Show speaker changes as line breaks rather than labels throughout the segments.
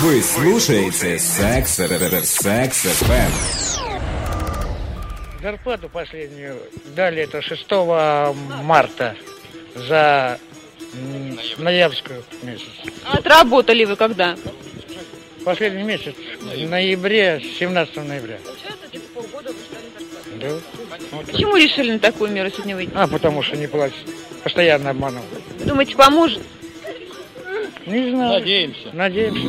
Вы слушаете Секс FM.
Зарплату последнюю дали это 6 марта за ноябрьскую месяц.
А отработали вы когда?
Последний месяц, в ноябре, 17 ноября.
Получается, типа полгода вы ждали зарплату.
Да. Вот.
Почему решили на такую меру сегодня выйти?
Потому что не платят. Постоянно обманывают.
Думаете, поможет?
Не знаю.
Надеемся.
Надеемся.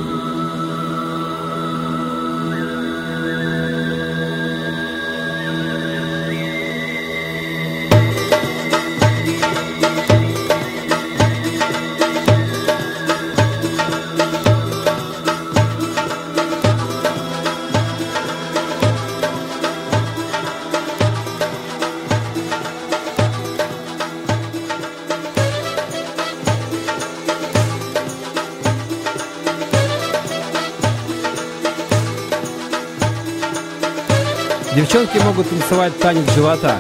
Девчонки могут танцевать танец живота.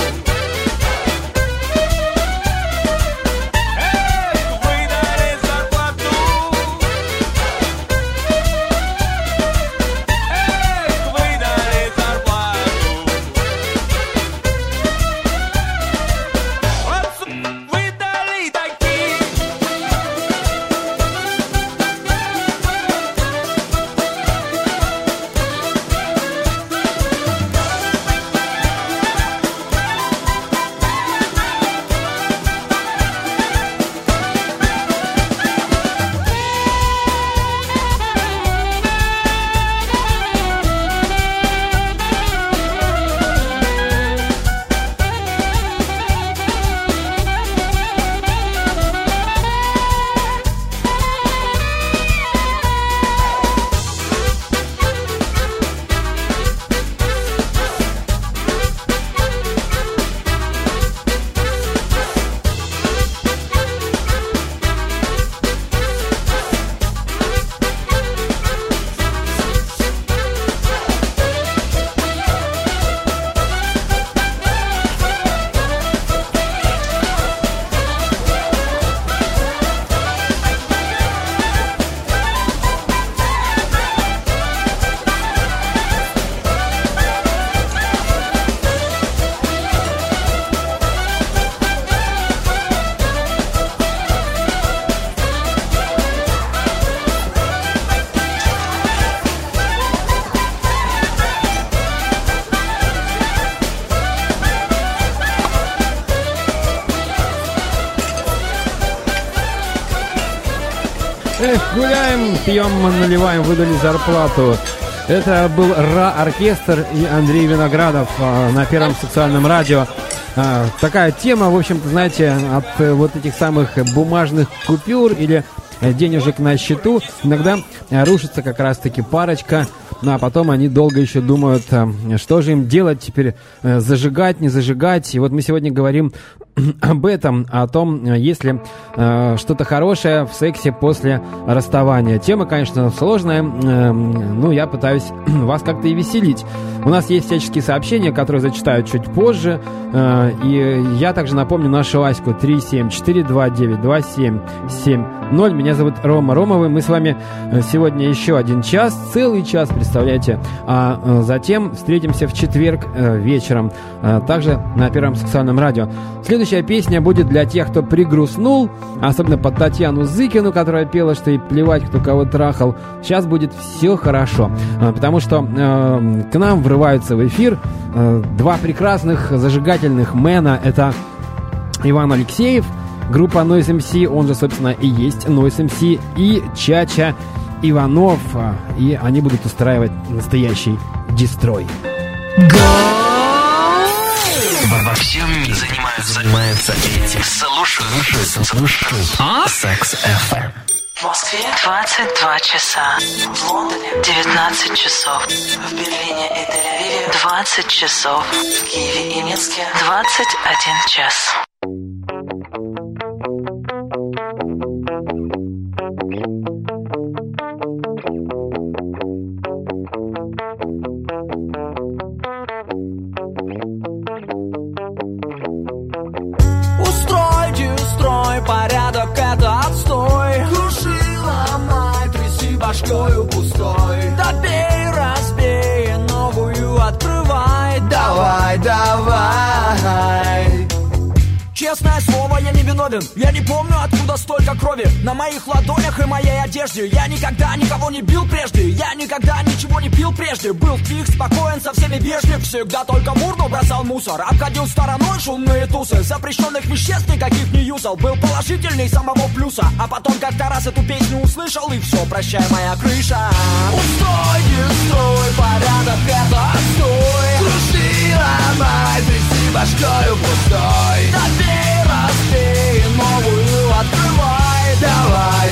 Зарплату.
Эх, гуляем, пьем, наливаем, выдали зарплату. Это был РА-оркестр и Андрей Виноградов на Первом сексуальном радио. Такая тема, в общем-то, знаете, от вот этих самых бумажных купюр или денежек на счету иногда рушится как раз-таки парочка. Ну, а потом они долго еще думают, что же им делать теперь, зажигать, не зажигать. И вот мы сегодня говорим об этом, о том, есть ли что-то хорошее в сексе после расставания. Тема, конечно, сложная, но я пытаюсь вас как-то и веселить. У нас есть всяческие сообщения, которые зачитаю чуть позже. И я также напомню нашу Аську 374292770. Меня зовут Рома Ромовый. Мы с вами сегодня еще один час, целый час, представляете. А затем встретимся в четверг вечером, также на Первом сексуальном радио. Следующая песня будет для тех, кто пригрустнул, особенно под Татьяну Зыкину, которая пела, что и плевать, кто кого трахал. Сейчас будет все хорошо, потому что к нам врываются в эфир два прекрасных зажигательных мэна. Это Иван Алексеев, группа Noise MC, он же, собственно, и есть Noise MC, и Чача Иванов, и они будут устраивать настоящий дестрой.
Во всем мире занимаются этим. Слушаю. Секс FM.
В Москве 22 часа. В Лондоне 19 часов. В Берлине и Тель-Авиве 20 часов. В Киеве и Минске 21 час.
Устрой порядок, это отстой. Круши, ломай, тряси башкою пустой. Добей, разбей, новую открывай. Давай. Честное слово, я не виновен. Я не помню, откуда столько крови на моих ладонях и моей одежде. Я никогда никого не бил прежде. Я никогда ничего не пил прежде. Был тих, спокоен, со всеми вежлив. Всегда только в урну бросал мусор. Обходил стороной шумные тусы. Запрещенных веществ никаких не юзал. Был положительный самого плюса. А потом как-то раз эту песню услышал. И все, прощай, моя крыша. Устой, дестрой, порядок, это отстой. Круши, ломай, тряси башкою пустой. Добей, разбей, новую открывай. Давай.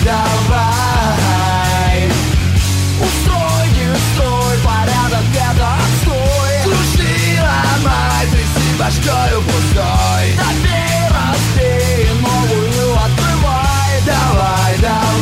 Устрой, дестрой, порядок, это отстой. Круши, ломай, тряси башкою пустой. Добей, разбей, новую открывай. Давай.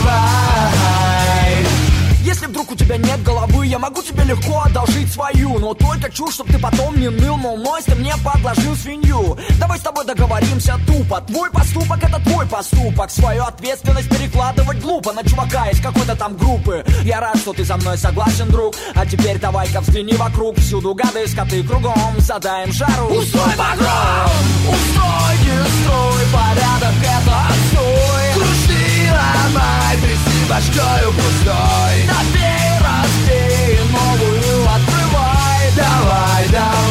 Если вдруг у тебя нет головы, я могу тебе легко одолжить свою. Но только чушь, чтоб ты потом не ныл, мол, Нойс, ты мне подложил свинью. Давай с тобой договоримся тупо. Твой поступок — это твой поступок. Свою ответственность перекладывать глупо на чувака из какой-то там группы. Я рад, что ты со мной согласен, друг. А теперь давай-ка взгляни вокруг. Всюду гады, скоты кругом. Задаем жару. Устрой погром! Устрой, дестрой, порядок, это отстой. Круши, ломай, тряси башкою пустой. Добей, разбей, новую открывай. Давай.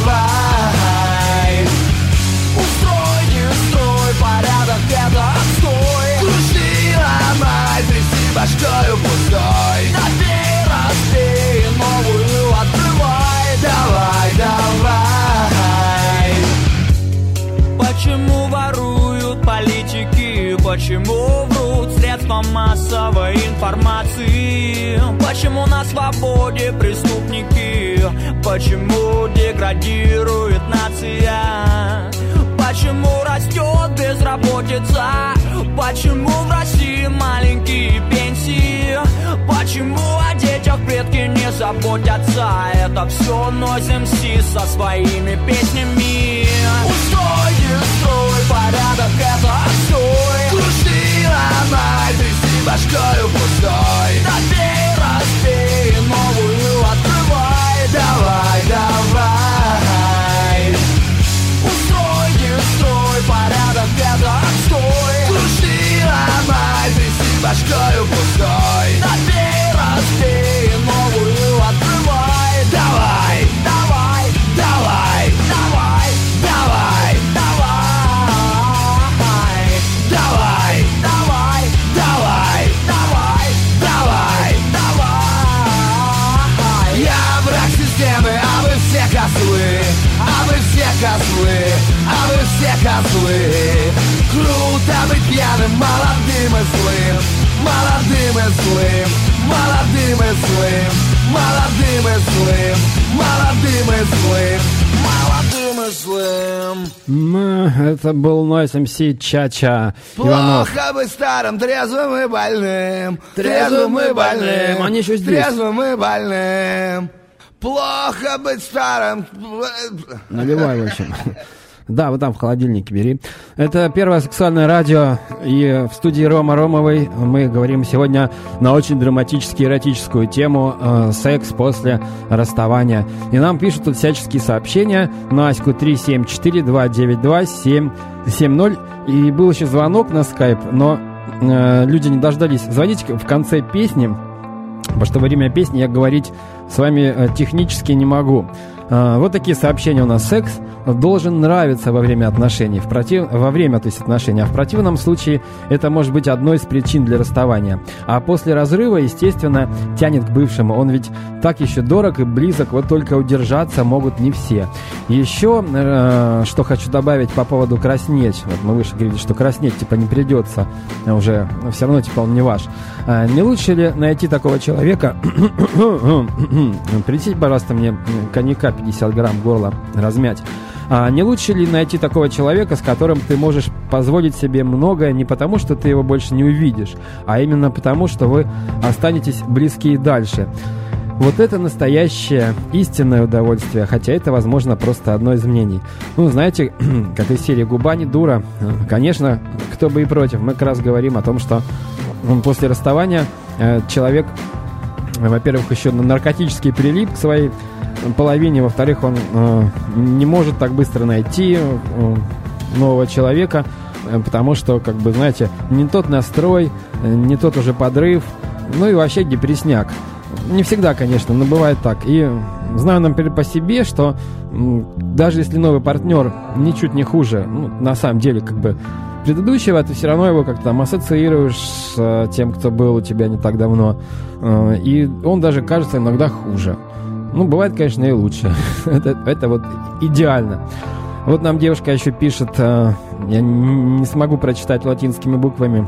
Устрой, дестрой, порядок, это отстой. Круши, ломай, тряси башкою пустой. Добей, разбей, новую открывай. Давай. Почему воруют политики? Почему врут средства массовой информации? Почему на свободе преступники? Почему деградирует нация? Почему растет безработица? Почему в России маленькие пенсии? Почему о детях предки не заботятся? Это все Noise MC со своими песнями. Устрой, дестрой, порядок, это отстой. Круши, ломай, тряси башкою пустой. Добей, разбей, новую открывай. Давай. Устрой, дестрой, порядок, это отстой. Круши, ломай, тряси башкою пустой. Добей, разбей, новую открывай. Давай.
будто быть пьяным, молодым и злым, молодым и злым, молодым и злым, молодым и злым, молодым и злым, молодым и злым.
Это был Noise MC Чача Иванов.
Плохо быть старым, трезвым и больным, трезвым и больным,
Они еще здесь.
трезвым и больным. Плохо быть старым.
Наливай, в общем. Да, вот там в холодильнике бери. Это первое сексуальное радио. И в студии Рома Ромовой мы говорим сегодня на очень драматически эротическую тему секс после расставания. И нам пишут тут всяческие сообщения на Аську 374-292-770. И был еще звонок на скайп, но люди не дождались. Звоните в конце песни, потому что во время песни я говорить с вами технически не могу. Вот такие сообщения у нас. Секс должен нравиться во время отношений, во время, то есть, отношений, а в противном случае это может быть одной из причин для расставания. А после разрыва, естественно, тянет к бывшему. Он ведь так еще дорог и близок, вот только удержаться могут не все. Еще, что хочу добавить по поводу краснеть. Вот мы выше говорили, что краснеть типа не придется уже, все равно типа он не ваш. Не лучше ли найти такого человека? Принесите, пожалуйста, мне коньяка 50 грамм, горло размять. Не лучше ли найти такого человека, с которым ты можешь позволить себе многое не потому, что ты его больше не увидишь, а именно потому, что вы останетесь близки и дальше? Вот это настоящее истинное удовольствие, хотя это, возможно, просто одно из мнений. Ну, знаете, как из серии «Губа не дура». Конечно, кто бы и против. Мы как раз говорим о том, что после расставания человек, во-первых, еще наркотически прилип к своей половине, во-вторых, он не может так быстро найти нового человека, потому что, как бы, знаете, не тот настрой, не тот уже подрыв, ну и вообще депрессняк. Не всегда, конечно, но бывает так. И знаю, например, по себе, что даже если новый партнер ничуть не хуже, ну, на самом деле, как бы, предыдущего, ты все равно его как-то там ассоциируешь с тем, кто был у тебя не так давно. И он даже кажется иногда хуже. Ну, бывает, конечно, и лучше. это вот идеально. Вот нам девушка еще пишет, я не смогу прочитать латинскими буквами,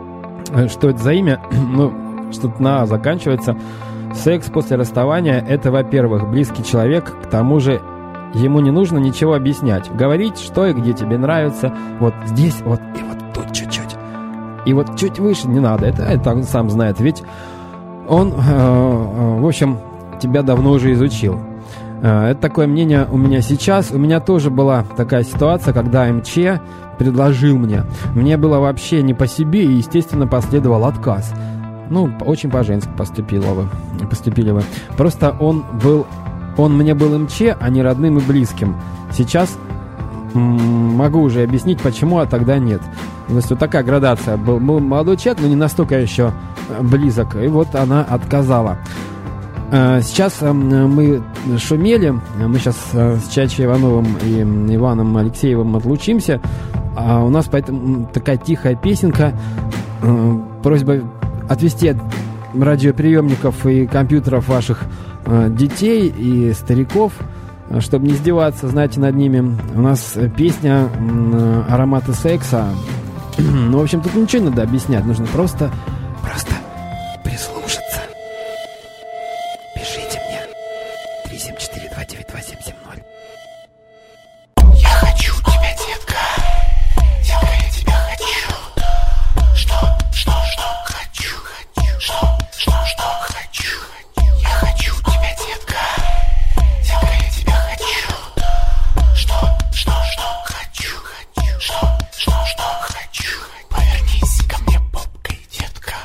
что это за имя. Ну, что-то на «а» заканчивается. Секс после расставания – это, во-первых, близкий человек, к тому же ему не нужно ничего объяснять. Говорить, что и где тебе нравится. Вот здесь, вот и вот тут чуть-чуть. И вот чуть выше не надо. Это он сам знает. Ведь он, в общем, тебя давно уже изучил. Это такое мнение у меня сейчас. У меня тоже была такая ситуация, когда МЧ предложил мне. Мне было вообще не по себе, и, естественно, последовал отказ. Ну, очень по-женски поступили вы. Просто он мне был МЧ, а не родным и близким. Сейчас могу уже объяснить, почему, а тогда нет. То есть вот такая градация. Был молодой человек, но не настолько еще близок. И вот она отказала. Сейчас мы шумели. Мы сейчас с Чачей Ивановым и Иваном Алексеевым отлучимся. А у нас поэтому такая тихая песенка. Просьба отвести от радиоприемников и компьютеров ваших детей и стариков, чтобы не издеваться, знаете, над ними. У нас песня «Ароматы секса». Ну, в общем, тут ничего не надо объяснять. Нужно просто прислушаться. Пишите мне 374-292-770.
Я хочу тебя, детка. Детка, я тебя хочу. Что хочу. Я хочу тебя, детка. Детка, я тебя хочу. Что хочу. Повернись ко мне попкой, детка.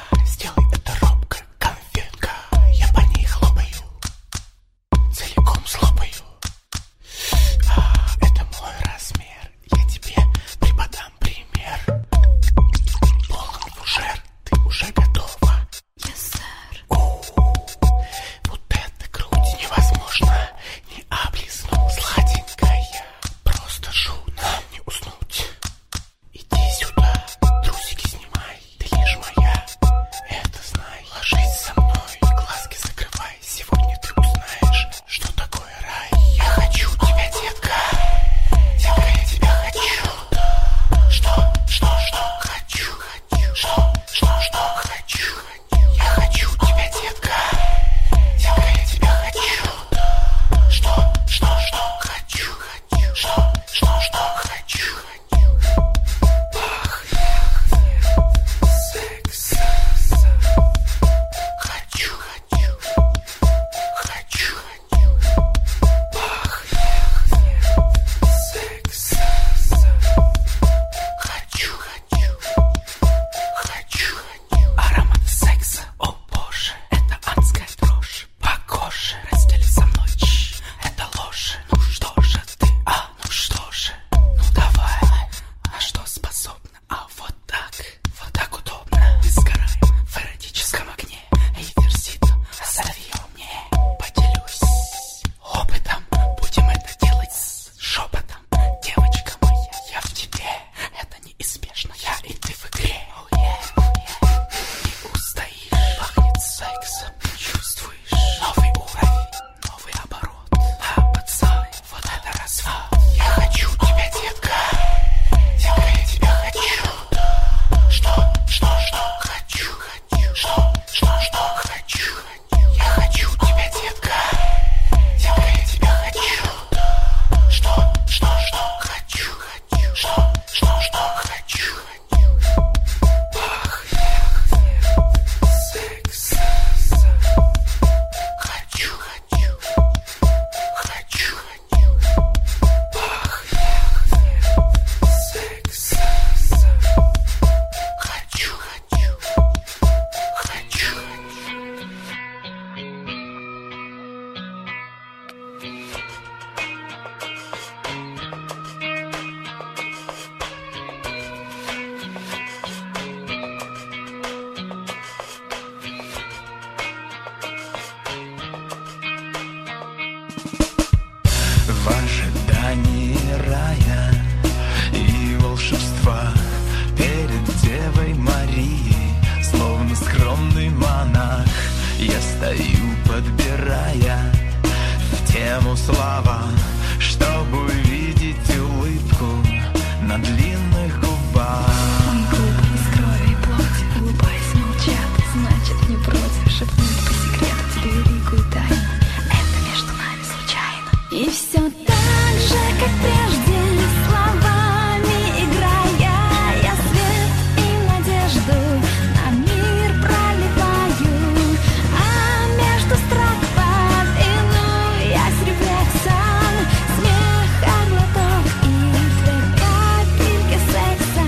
нему слова, чтобы увидеть улыбку на длинных губах.
Мои губы из крови и плоти, улыбаясь, молчат, значит не против шепнуть по секрету тебе великую тайну. Это между нами случайно. И все так же, как прежде, словами играя, я свет и надежду на мир проливаю, а между строк повинуясь рефлексом, смех, глоток и две капельки секса.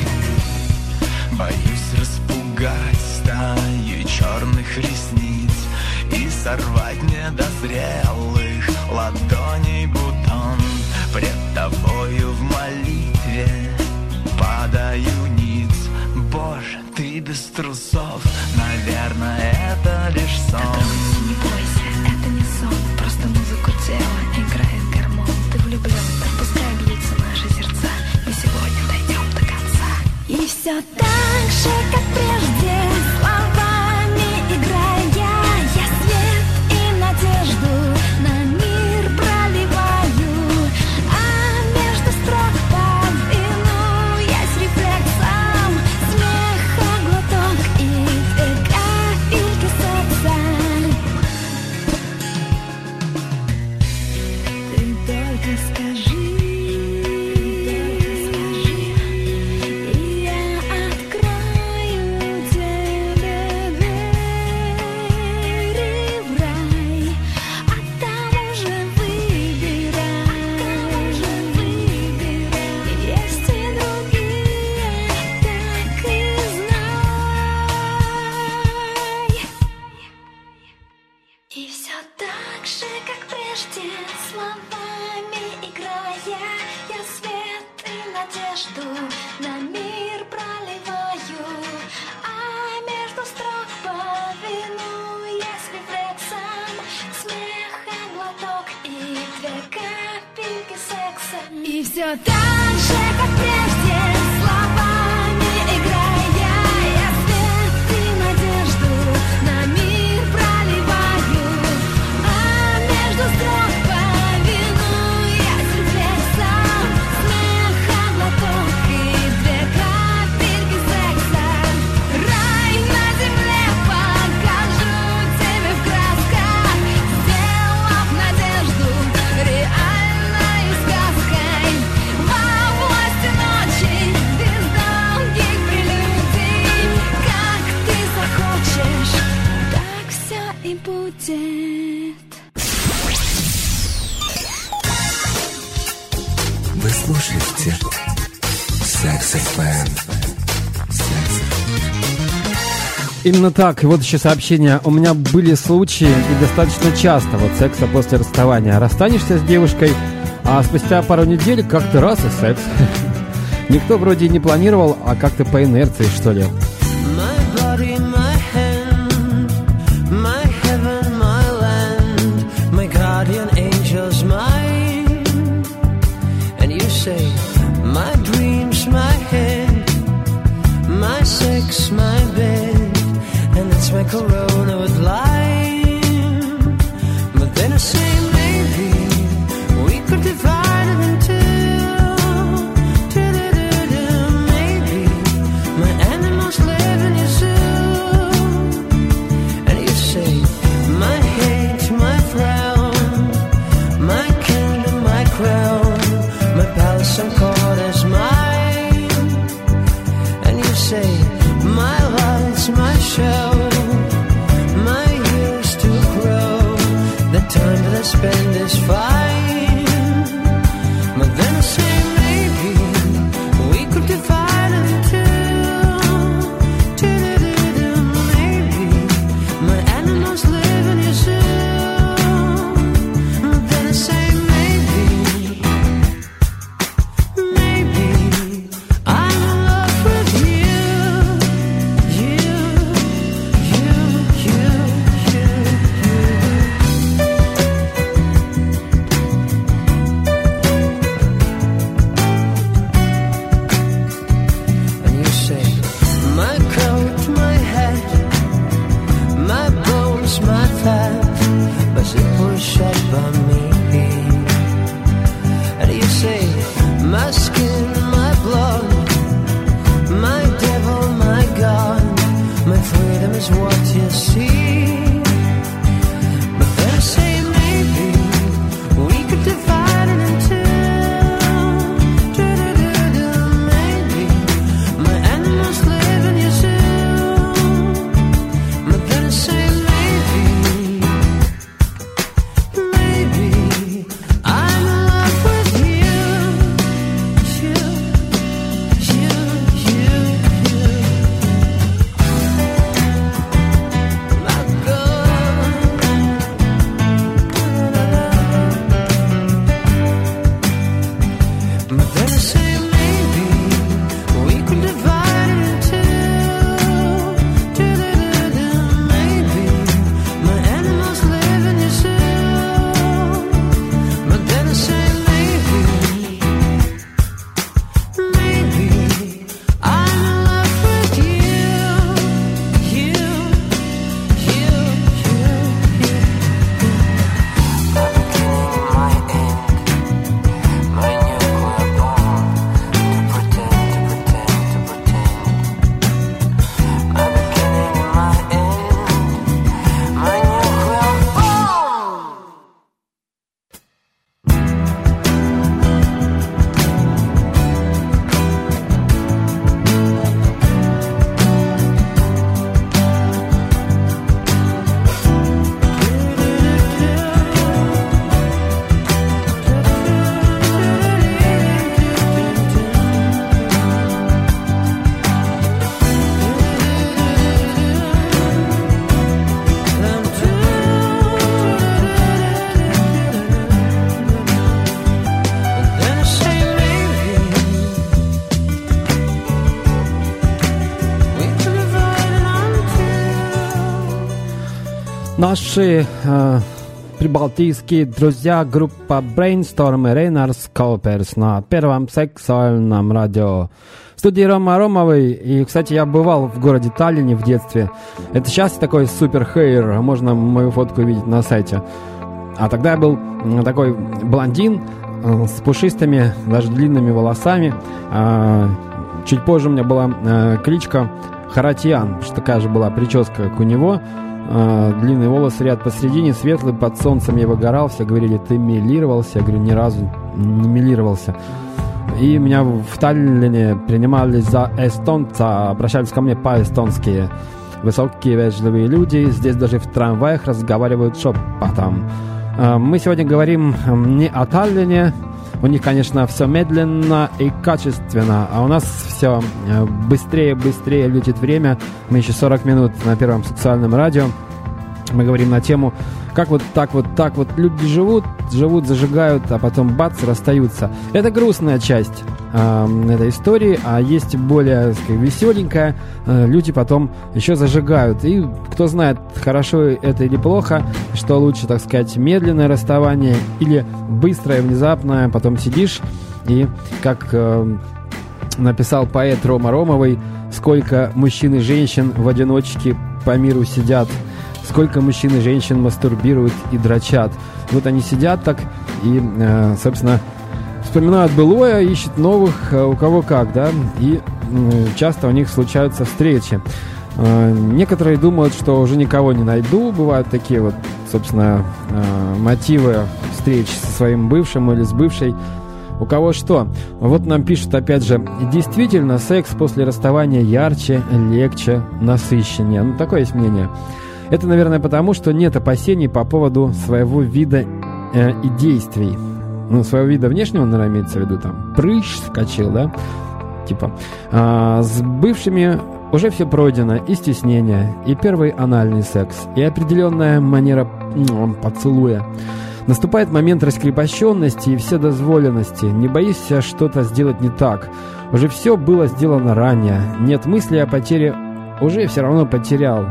Боюсь распугать стаи черных ресниц и сорвать недозрелых ладоней бутон. Пред тобою в молитве падаю ниц. Боже, ты без трусов, наверное, это лишь сон.
Не бойся, это не сон, просто музыку тела играет гормон. Ты влюблен, так пускай бьются наши сердца, и сегодня дойдем до конца. И все так же, как прежде, словами играя, я свет и надежду на мир проливаю, а между строк повинуясь рефлексом, смех, глоток и две капельки секса. Ты только скажи, и я открою тебе двери в рай, а там уже выбирай. Есть и другие, так и знай. И все так же, как прежде, словами играя, я свет и надежду на мир проливаю, а между строк повинуясь рефлексом, смех, глоток и две капельки секса. И все так же, как прежде, словами играя, я свет и надежду на мир проливаю, а между строк повинуясь рефлексом, смех, глоток и две капельки секса. Рай на земле покажу тебе в красках, сделав надежду реальной сказкой. Во власти ночи, без долгих прелюдий, как ты захочешь, так все и будет.
Вы слушаете Sex FM.
Именно так. И вот еще сообщение. У меня были случаи, и достаточно часто, вот секса после расставания. Расстанешься с девушкой, а спустя пару недель как-то раз и секс. Никто вроде и не планировал, а как-то по инерции, что ли.
My body, my hand, my heaven, my land, my guardian angel's mine. And you say, my dreams, my head, my sex, my bed, and that's my corona with lime. But then I say, maybe we could divide it in two. Maybe my animals live in your zoo. And you say, my hate, my frown, my kingdom, my crown, my palace and court is mine. And you say, my lights, my show, my years to grow, the time that I spend is fine. But then I say, maybe we could divide it in two. Maybe my animals live in your zoo. But then I say, maybe I'm in love with you.
Наши прибалтийские друзья, группа Brainstorm и Рейнар Скоперс на первом сексуальном радио. В студии Рома Ромовой. И, кстати, я бывал в городе Таллине в детстве. Это сейчас такой супер хейр. Можно мою фотку увидеть на сайте. А тогда я был такой блондин с пушистыми, даже длинными волосами. Чуть позже у меня была кличка Харатьян, что такая же была прическа, как у него. Длинные волосы, ряд посередине, светлый, под солнцем я выгорал. Все говорили, ты милировался. Я говорю, ни разу не милировался. И меня в Таллине принимали за эстонца, обращались ко мне по-эстонски. Высокие, вежливые люди, здесь даже в трамваях разговаривают шепотом. Мы сегодня говорим не о Таллине. У них, конечно, все медленно и качественно, а у нас все быстрее летит время. Мы еще 40 минут на первом сексуальном радио. Мы говорим на тему, как вот так вот люди живут, зажигают, а потом бац, расстаются. Это грустная часть этой истории, а есть более, сказать, веселенькая. Люди потом еще зажигают. И кто знает, хорошо это или плохо, что лучше, так сказать, медленное расставание или быстрое, внезапное. Потом сидишь и, как написал поэт Рома Ромовой, сколько мужчин и женщин в одиночке по миру сидят. Сколько мужчин и женщин мастурбируют и дрочат. Вот они сидят так и, собственно, вспоминают былое, ищут новых, у кого как, да, и часто у них случаются встречи. Некоторые думают, что уже никого не найду. Бывают такие вот, собственно, мотивы встреч со своим бывшим или с бывшей. У кого что. Вот нам пишут, опять же, действительно, секс после расставания ярче, легче, насыщеннее. Ну, такое есть мнение. Это, наверное, потому, что нет опасений по поводу своего вида и действий. Ну, своего вида внешнего, наверное, имеется в виду, там, прыщ скачил, да? Типа. С бывшими уже все пройдено. И стеснение, и первый анальный секс, и определенная манера поцелуя. Наступает момент раскрепощенности и вседозволенности. Не боишься что-то сделать не так. Уже все было сделано ранее. Нет мысли о потере, уже все равно потерял.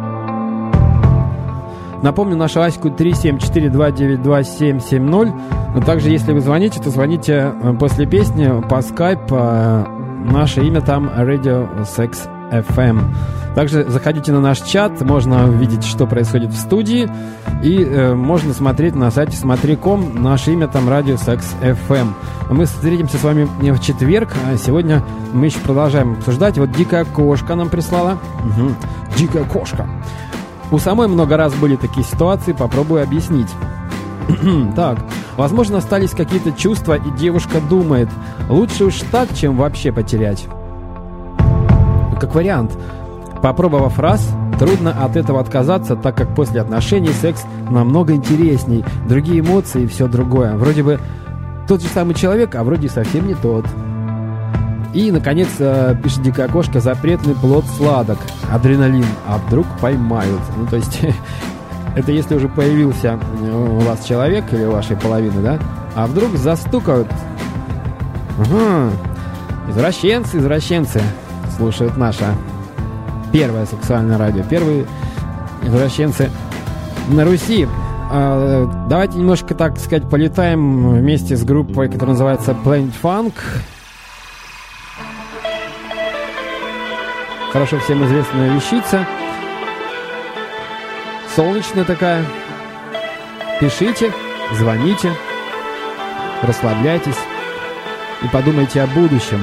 Напомню, нашу Аську 374292770. Но также, если вы звоните, то звоните после песни по Skype. Наше имя там Radio Sex FM. Также заходите на наш чат, можно увидеть, что происходит в студии. И можно смотреть на сайте смотри.ком. Наше имя там Radio Sex FM. Мы встретимся с вами в четверг. А сегодня мы еще продолжаем обсуждать. Вот дикая кошка нам прислала. Угу. Дикая кошка. У самой много раз были такие ситуации, попробую объяснить. Так, возможно, остались какие-то чувства, и девушка думает, лучше уж так, чем вообще потерять. Как вариант, попробовав раз, трудно от этого отказаться, так как после отношений секс намного интересней, другие эмоции и все другое. Вроде бы тот же самый человек, а вроде совсем не тот. И, наконец, пишет дикая кошка, запретный плод сладок, адреналин, а вдруг поймают. Ну, то есть, это если уже появился у вас человек или у вашей половины, да? А вдруг застукают. Ага. Извращенцы слушают наше первое сексуальное радио. Первые извращенцы на Руси. Давайте немножко, так сказать, полетаем вместе с группой, которая называется Planet Funk. Хорошо всем известная вещица. Солнечная такая. Пишите, звоните, расслабляйтесь и подумайте о будущем.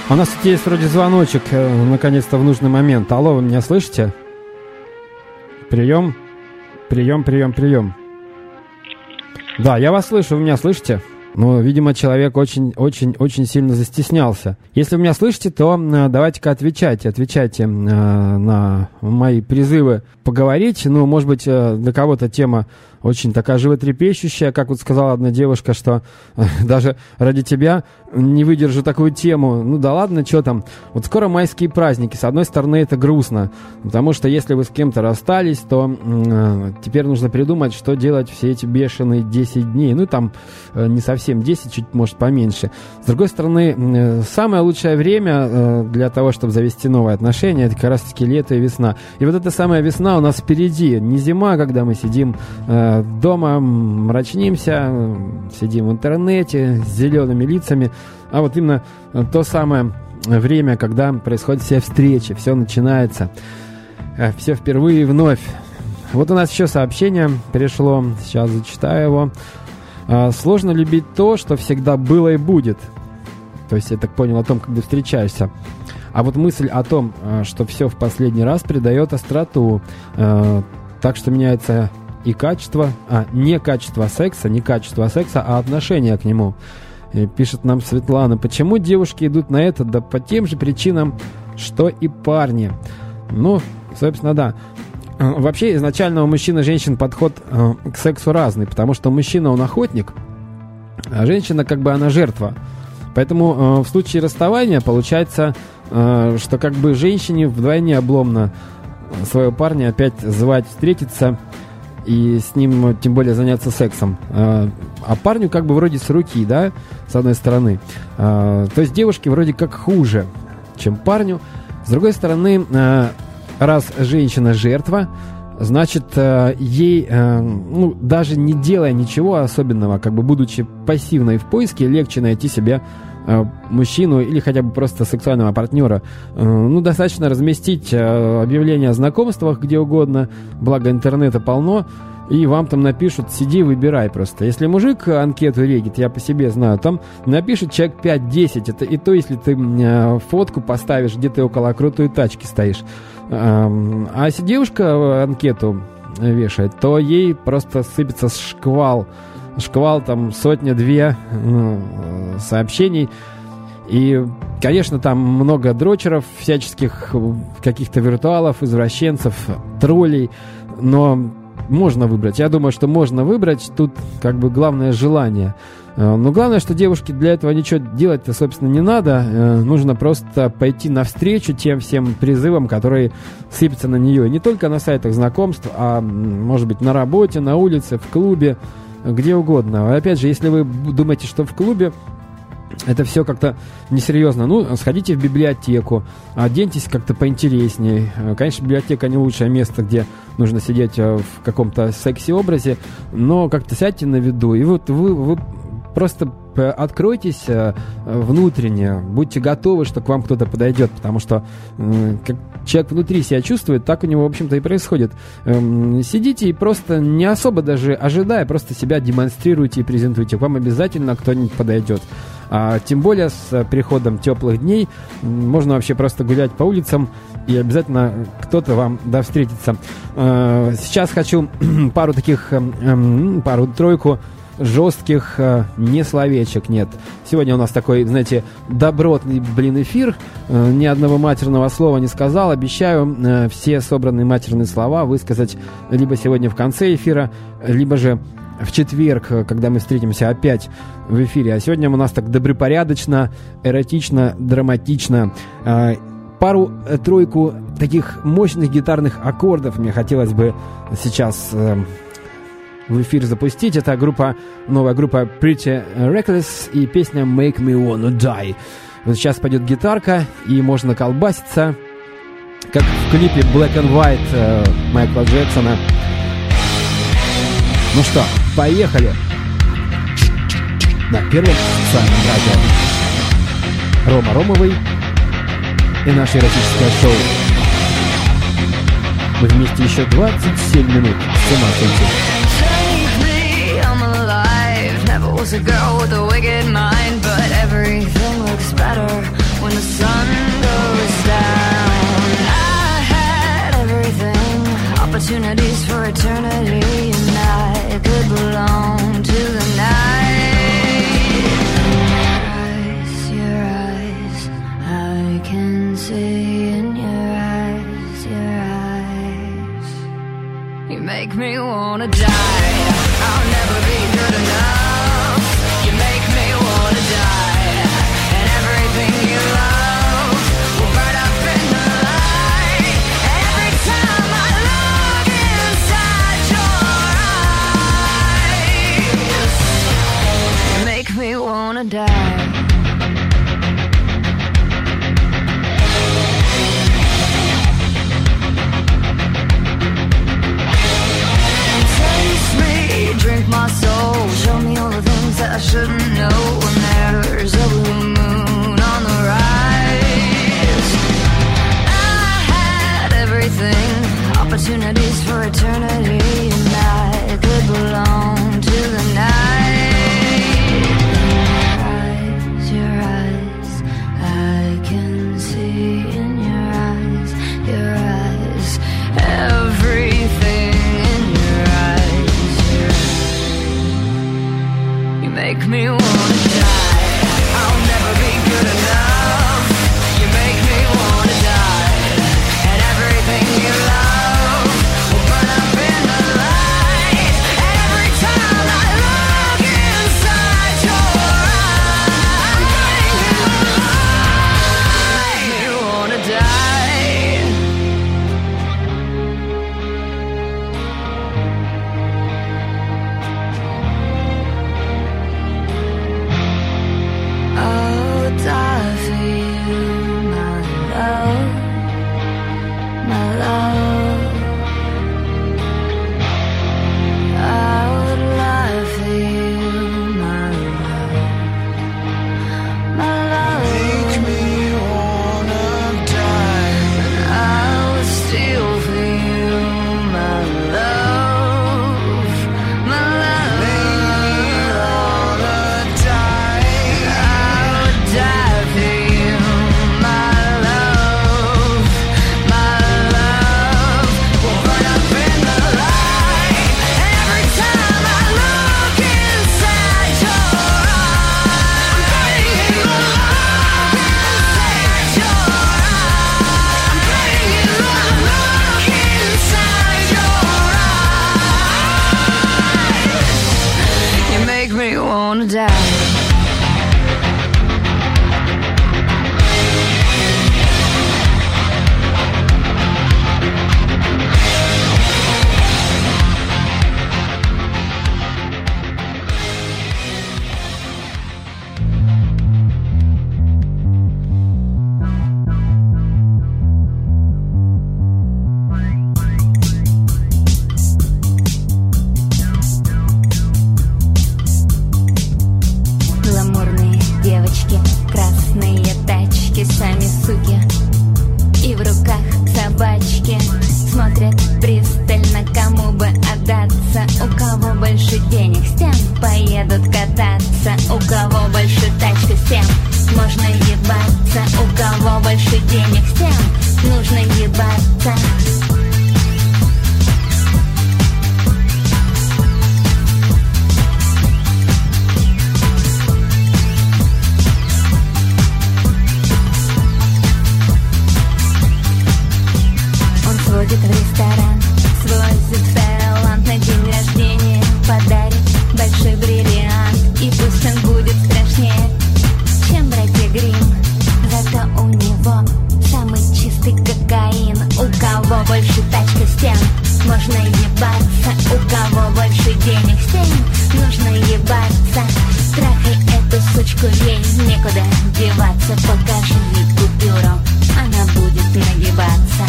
У нас тут есть вроде звоночек, наконец-то в нужный момент. Алло, вы меня слышите? Прием. Да, я вас слышу, вы меня слышите? Ну, видимо, человек очень сильно застеснялся. Если вы меня слышите, то давайте-ка отвечайте на мои призывы поговорить. Ну, может быть, для кого-то тема очень такая животрепещущая, как вот сказала одна девушка, что даже ради тебя не выдержу такую тему. Ну да ладно, что там. Вот скоро майские праздники. С одной стороны, это грустно, потому что если вы с кем-то расстались, то теперь нужно придумать, что делать все эти бешеные 10 дней. Ну там не совсем 10, чуть может поменьше. С другой стороны, самое лучшее время для того, чтобы завести новые отношения, это как раз-таки лето и весна. И вот эта самая весна у нас впереди. Не зима, когда мы сидим дома, мрачнимся, сидим в интернете с зелеными лицами, а вот именно то самое время, когда происходят все встречи, все начинается, все впервые и вновь. Вот у нас еще сообщение пришло, сейчас зачитаю его. Сложно любить то, что всегда было и будет. То есть я так понял о том, когда встречаешься. А вот мысль о том, что все в последний раз придает остроту, так что меняется и качество, не качество секса, а отношение к нему. И пишет нам Светлана, почему девушки идут на это? Да по тем же причинам, что и парни. Ну, собственно, да. Вообще, изначально у мужчин и женщин подход к сексу разный, потому что мужчина, он охотник, а женщина, как бы, она жертва. Поэтому в случае расставания получается, что как бы женщине вдвойне обломно своего парня опять звать встретиться и с ним, тем более, заняться сексом. А парню как бы вроде с руки, да, с одной стороны. То есть девушке вроде как хуже, чем парню. С другой стороны, раз женщина жертва, значит, ей, ну, даже не делая ничего особенного, как бы будучи пассивной в поиске, легче найти себе мужчину или хотя бы просто сексуального партнера. Ну, достаточно разместить объявление о знакомствах где угодно, благо интернета полно, и вам там напишут, сиди, выбирай просто. Если мужик анкету регит, я по себе знаю, там напишет человек 5-10, это и то, если ты фотку поставишь, где ты около крутой тачки стоишь. А если девушка анкету вешает, то ей просто сыпется шквал там 100-2 сообщений. И, конечно, там много дрочеров, всяческих каких-то виртуалов, извращенцев, троллей, но можно выбрать. Я думаю, что можно выбрать. Тут как бы главное желание. Но главное, что девушке для этого ничего делать-то, собственно, не надо. Нужно просто пойти навстречу тем всем призывам, которые сыпятся на нее. Не только на сайтах знакомств, а, может быть, на работе, на улице, в клубе, где угодно. Опять же, если вы думаете, что в клубе это все как-то несерьезно, ну, сходите в библиотеку, оденьтесь как-то поинтереснее. Конечно, библиотека не лучшее место, где нужно сидеть в каком-то секси-образе, но как-то сядьте на виду, и вот вы просто откройтесь внутренне, будьте готовы, что к вам кто-то подойдет, потому что как человек внутри себя чувствует, так у него, в общем-то, и происходит. Сидите и просто не особо даже ожидая, просто себя демонстрируйте и презентуйте. К вам обязательно кто-нибудь подойдет. А тем более с приходом теплых дней можно вообще просто гулять по улицам, и обязательно кто-то вам встретится. Сейчас хочу пару-тройку жестких не словечек, нет. Сегодня у нас такой, знаете, добротный, эфир. Ни одного матерного слова не сказал. Обещаю все собранные матерные слова высказать либо сегодня в конце эфира, либо же в четверг, когда мы встретимся опять в эфире. А сегодня у нас так добропорядочно, эротично, драматично. Пару-тройку таких мощных гитарных аккордов мне хотелось бы сейчас в эфир запустить. Это новая группа Pretty Reckless и песня Make Me Wanna Die. Вот сейчас пойдет гитарка, и можно колбаситься, как в клипе Black and White Майкла Джексона. Ну что, поехали! На первом социальном радио Рома Ромовый и наше эротическое шоу. Мы вместе еще 27 минут. С ума сойти.
Was a girl with a wicked mind, but everything looks better when the sun goes down. I had everything, opportunities for eternity, and I could belong to the night. Your eyes, I can see in your eyes, you make me wanna die. I'll never be good enough. You make me wanna die. And everything you love will burn up in the light. Every time I look inside your eyes, you make me wanna die. Drink my soul, show me all the things that I shouldn't know. When there's a blue moon on the rise, I had everything, opportunities for eternity, and I could belong to the night. Your eyes, I can see in your eyes, everything. Make me wanna die. I'll never be good enough. You make me wanna die. And everything you love will burn up in the light. Every time I look inside your eyes, you make me wanna die. I'll die for you, my love, my love. I would lie for you, my love, my love. Make me wanna die. And I would steal for you, my love, my love. Make me wanna die. Die for you, my love, my love will burn up in the light. Every time I look inside your eyes, I'm inside your eyes. Look inside your eyes. You make me wanna die. Гламурные девочки, красные тачки, сами суки, и в руках собачки. Смотрят пристально, кому бы отдаться. У кого больше денег, с тем поедут кататься. У кого больше тачка, с тем можно ебаться. У кого больше денег, с тем нужно ебаться. Сводит в ресторан, свозит в Таиланд на день рождения, подарит большой бриллиант, и пусть он будет страшнее, чем братья Гримм. Зато у него самый чистый кокаин. У кого больше тачка, с тем можно ебаться. У кого больше денег, с тем нужно ебаться. Трахай эту сучку, ей некуда деваться. Покажи ей купюру, она будет нагибаться.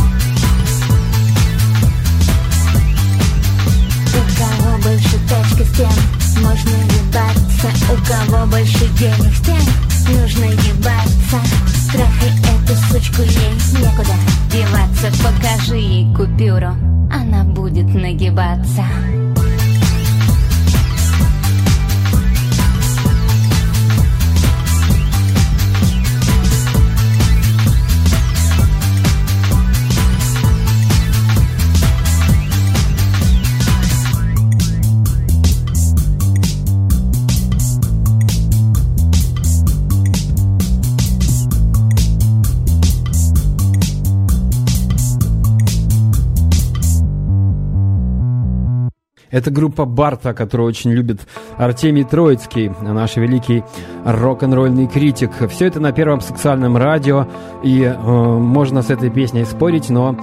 Больше тачка, с всем можно ебаться. У кого больше денег, с тем нужно ебаться. Трахай эту сучку, ей некуда деваться. Покажи ей купюру, она будет нагибаться.
Это группа Барта, которую очень любит Артемий Троицкий, наш великий рок-н-ролльный критик. Все это на Первом сексуальном радио, и можно с этой песней спорить, но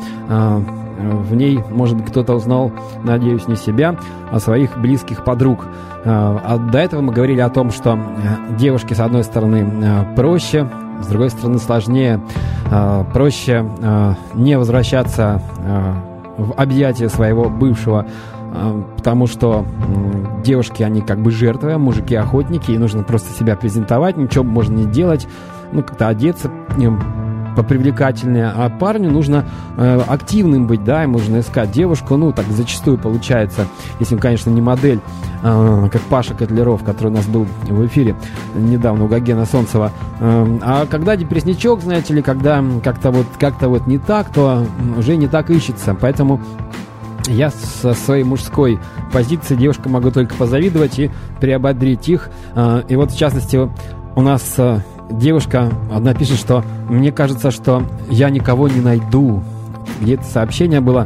в ней, может быть, кто-то узнал, надеюсь, не себя, а своих близких подруг. А до этого мы говорили о том, что девушке, с одной стороны, проще, с другой стороны, сложнее. Проще не возвращаться в объятия своего бывшего, потому что девушки, они как бы жертвы, а мужики охотники, и нужно просто себя презентовать, ничего можно не делать, как-то одеться попривлекательнее, а парню нужно активным быть, да, ему нужно искать девушку, так зачастую получается, если он, конечно, не модель, как Паша Котляров, который у нас был в эфире недавно у Гогена Солнцева, а когда депрессничок, знаете ли, когда как-то вот не так, то уже не так ищется, поэтому я со своей мужской позиции девушкам могу только позавидовать и приободрить их. И вот, в частности, у нас девушка одна пишет, что «мне кажется, что я никого не найду». Где-то сообщение было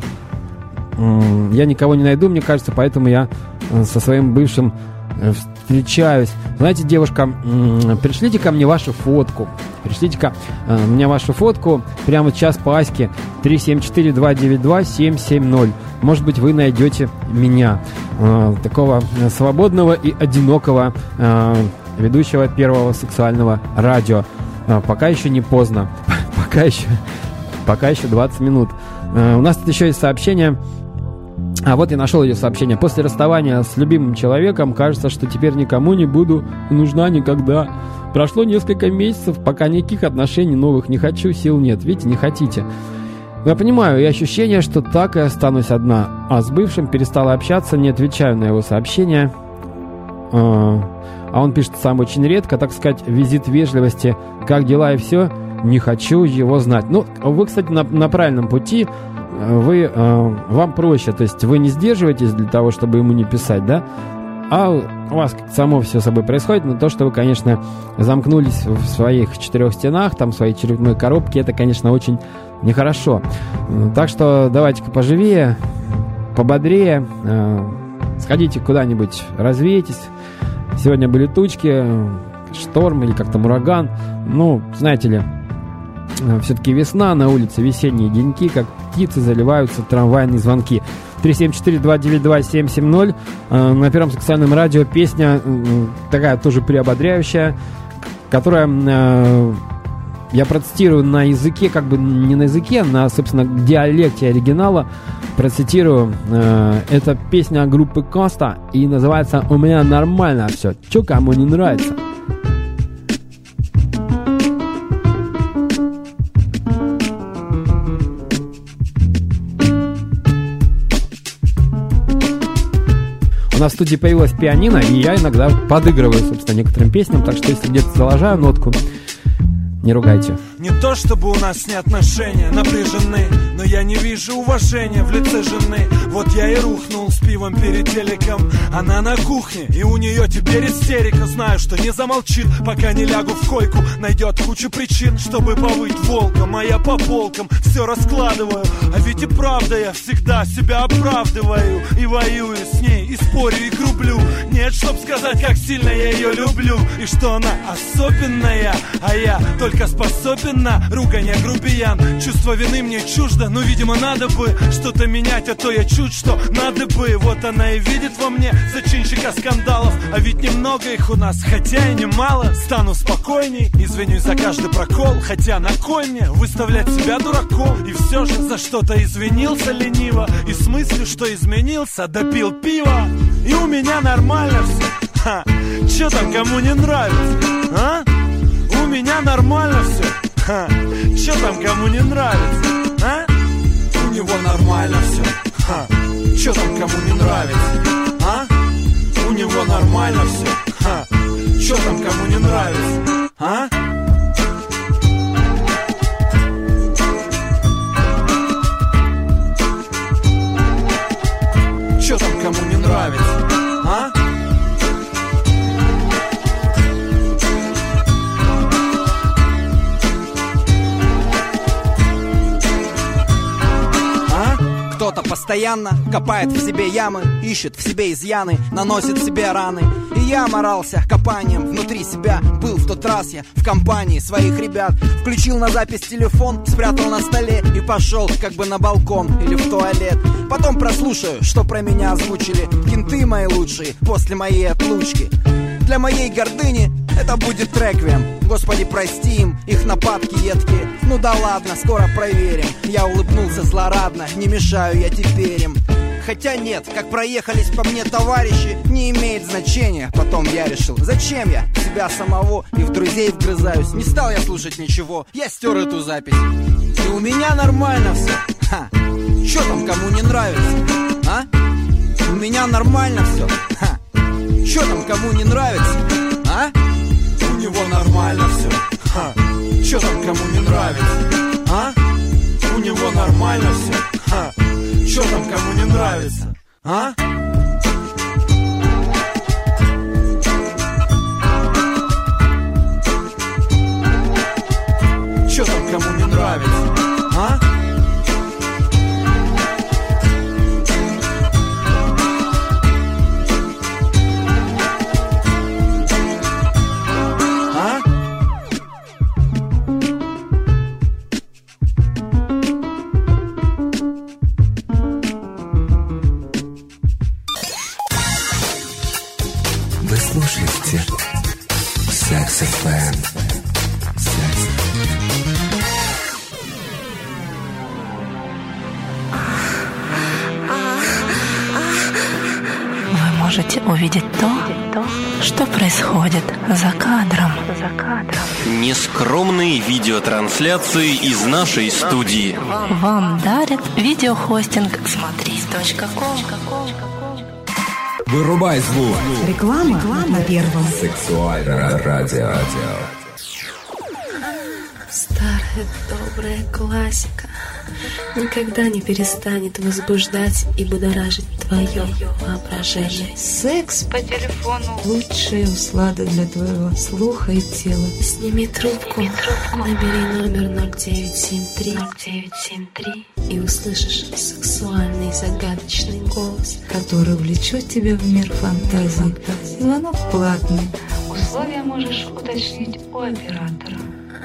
«я никого не найду, мне кажется, поэтому я со своим бывшим встречаюсь». Знаете, девушка, пришлите ко мне вашу фотку. Пришлите-ка мне вашу фотку прямо сейчас по Аське 374-292-770. Может быть, вы найдете меня, такого свободного и одинокого ведущего Первого сексуального радио. Пока еще не поздно. Пока еще 20 минут. У нас тут еще есть сообщение. Вот я нашел ее сообщение. После расставания с любимым человеком кажется, что теперь никому не буду нужна никогда. Прошло несколько месяцев, пока никаких отношений новых не хочу, сил нет. Видите, не хотите. Я понимаю, и ощущение, что так и останусь одна. А с бывшим перестала общаться, не отвечаю на его сообщения. А он пишет сам очень редко, так сказать, визит вежливости. Как дела и все, не хочу его знать. Вы, кстати, на правильном пути. Вам проще, то есть вы не сдерживаетесь для того, чтобы ему не писать, да? А у вас само все собой происходит, но то, что вы, конечно, замкнулись в своих четырех стенах, там, в своей черепной коробке, это, конечно, очень нехорошо. Так что давайте-ка поживее, пободрее, сходите куда-нибудь, развейтесь. Сегодня были тучки, шторм или как там ураган. Знаете ли, все-таки весна, на улице весенние деньки, как птицы заливаются трамвайные звонки. 374-292-770. На Первом сексуальном радио песня такая тоже приободряющая, которая я процитирую на языке, как бы не на языке, а на, собственно, диалекте оригинала. Процитирую. Это песня группы Коста и называется «У меня нормально все, чё кому не нравится». У нас в студии появилась пианино, и я иногда подыгрываю, собственно, некоторым песням, так что если где-то залажаю нотку, не ругайте.
Не то чтобы у нас не отношения напряжены, но я не вижу уважения в лице жены. Вот я и рухнул с пивом перед телеком. Она на кухне, и у нее теперь истерика. Знаю, что не замолчит, пока не лягу в койку. Найдет кучу причин, чтобы повыть волком. А я по полкам все раскладываю. А ведь и правда я всегда себя оправдываю. И воюю с ней, и спорю, и грублю. Нет, чтоб сказать, как сильно я ее люблю. И что она особенная, а я только способен на ругань, грубиян. Чувство вины мне чуждо, но, видимо, надо бы что-то менять, а то я чуть что надо бы. Вот она и видит во мне зачинщика скандалов. А ведь немного их у нас, хотя и немало. Стану спокойней, извинюсь за каждый прокол. Хотя на кой мне выставлять себя дураком? И все же за что-то извинился лениво. И с мыслью, что изменился, допил пиво. и у меня нормально все. Ха, чё там кому не нравится, а? У меня нормально все. Ха, чё там кому не нравится, а? У него нормально все. Ха, чё там кому не нравится, а? У него нормально все. Ха, чё там кому не нравится, а? Чё там кому не нравится, а?
Кто-то постоянно копает в себе ямы, ищет в себе изъяны, наносит себе раны. И я морался копанием внутри себя. Был в тот раз я в компании своих ребят. Включил на запись телефон, спрятал на столе и пошел как бы на балкон или в туалет. Потом прослушаю, что про меня озвучили кенты мои лучшие после моей отлучки. Для моей гордыни это будет реквием. Господи, прости им, их нападки едкие. Ну да ладно, скоро проверим. Я улыбнулся злорадно, не мешаю я теперь им. Хотя нет, как проехались по мне товарищи, не имеет значения. Потом я решил, зачем я в себя самого и в друзей вгрызаюсь. Не стал я слушать ничего, я стер эту запись. И у меня нормально все. Ха, чё там кому не нравится, а? У меня нормально все. Ха, чё там кому не нравится, а? У него нормально все. Ха, чё там кому не нравится, а? У него нормально все. Ха, чё там кому не нравится, а? Чё там кому не нравится, а?
Слушайте Sex FM.
Вы можете увидеть то, что происходит за кадром.
Нескромные видеотрансляции из нашей студии.
Вам дарят видеохостинг смотри.ком.
Вырубай звук.
Реклама на первом.
Сексуальное радио.
Старая добрая классика никогда не перестанет возбуждать и будоражить твое воображение.
Секс по телефону — лучшая услада для твоего слуха и тела.
Сними трубку, набери номер 0973 и услышишь сексуальный загадочный голос,
который влечет тебя в мир фантазии. Звонок платный.
Условия можешь уточнить у оператора.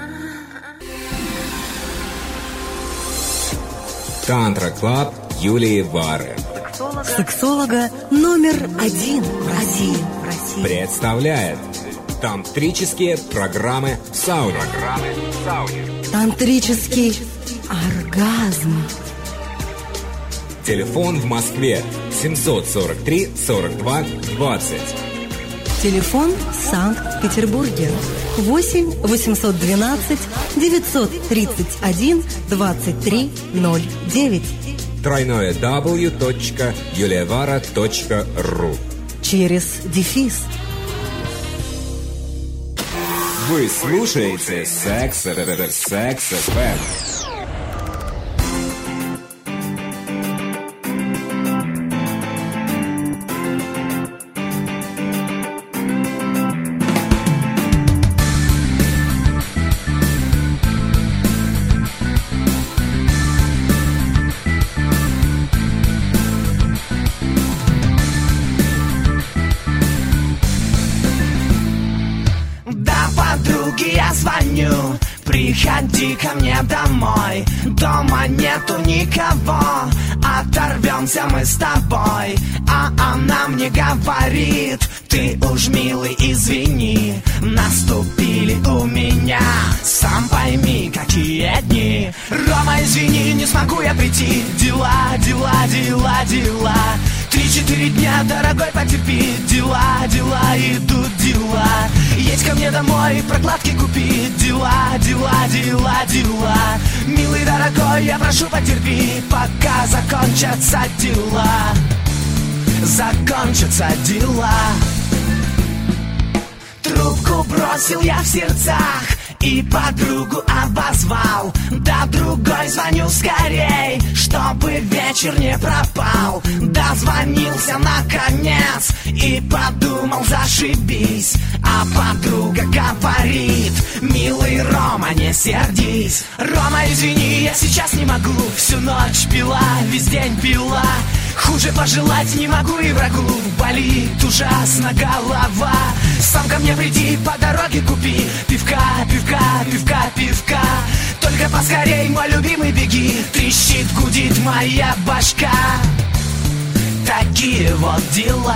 Тантра Клаб Юлии Вары.
Сексолога номер один в России.
Представляет тантрические программы в сауне.
Тантрический оргазм.
Телефон в Москве 743 42 20.
Телефон в Санкт-Петербурге 8 812 931 2309.
www.yuliavara.ru.
Через дефис.
Вы слушаете Sex FM.
Приходи ко мне домой, дома нету никого, оторвемся мы с тобой. А она мне говорит: ты уж, милый, извини, наступили у меня, сам пойми, какие дни. Рома, извини, не смогу я прийти, дела. 3 3-4 дня, дорогой, потерпи. Дела, дела, идут дела. Едь ко мне домой, прокладки купи. Дела, дела, дела, дела. Милый, дорогой, я прошу, потерпи, пока закончатся дела. Закончатся дела. Трубку бросил я в сердцах и подругу обозвал. Да другой звоню скорей, чтобы вечер не пропал. Дозвонился наконец и подумал, зашибись. А подруга говорит: милый Рома, не сердись. Рома, извини, я сейчас не могу. Всю ночь пила, весь день пила. Хуже пожелать не могу и врагу. Болит ужасно голова. Сам ко мне приди, по дороге купи пивка, пивка, пивка, пивка. Только поскорей, мой любимый, беги. Трещит, гудит моя башка. Такие вот дела.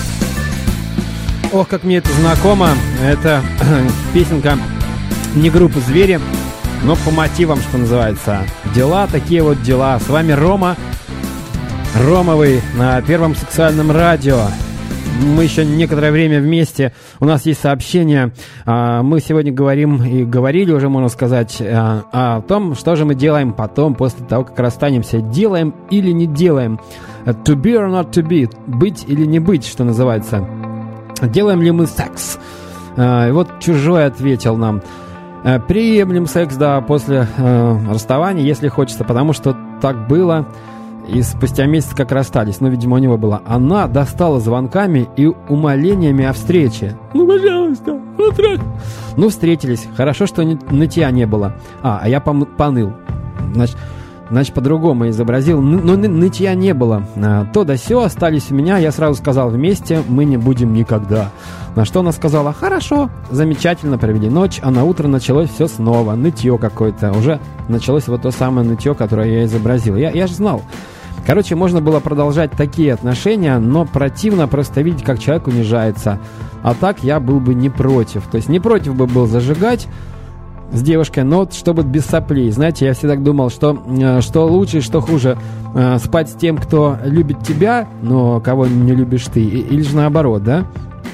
Ох, как мне это знакомо. Это песенка не группы «Звери», но по мотивам, что называется. Дела, такие вот дела. С вами Рома Ромовый на Первом сексуальном радио. Мы еще некоторое время вместе. У нас есть сообщения. Мы сегодня говорим и говорили уже, можно сказать, о том, что же мы делаем потом, после того, как расстанемся. Делаем или не делаем. To be or not to be. Быть или не быть, что называется. Делаем ли мы секс? И вот Чужой ответил нам: приемлем секс, да, после расставания, если хочется, потому что так было. И спустя месяц как расстались. Ну, видимо, у него было. Она достала звонками и умолениями о встрече. Ну, пожалуйста, ну, встретились. Хорошо, что нытья не было. А я поныл. Значит, по-другому изобразил. Но нытья не было. То да сё, остались у меня. Я сразу сказал: вместе мы не будем никогда. На что она сказала: хорошо. Замечательно провели ночь, а на утро началось все снова. Нытье какое-то. Уже началось вот то самое нытье, которое я изобразил. Я же знал. Короче, можно было продолжать такие отношения, но противно просто видеть, как человек унижается. А так я был бы не против. То есть не против бы был зажигать с девушкой, но вот чтобы без соплей. Знаете, я всегда думал, что лучше и что хуже. Спать с тем, кто любит тебя, но кого не любишь ты. Или же наоборот, да?